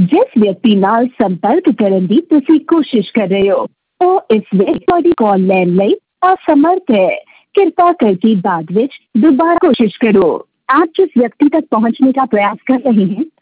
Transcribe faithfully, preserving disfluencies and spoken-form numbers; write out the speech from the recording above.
ਜਿਸ ਵਿਅਕਤੀ ਨਾਲ ਸੰਪਰਕ ਕਰਨ ਦੀ ਤੁਸੀਂ ਕੋਸ਼ਿਸ਼ ਕਰ ਰਹੇ ਹੋ ਉਹ ਇਸ ਵੇਲੇ ਤੁਹਾਡੀ ਕਾਲ ਲੈਣ ਲਈ असमर्थ है। कृपा करके बाद में दोबारा कोशिश करो। आप जिस व्यक्ति तक पहुंचने का प्रयास कर रहे हैं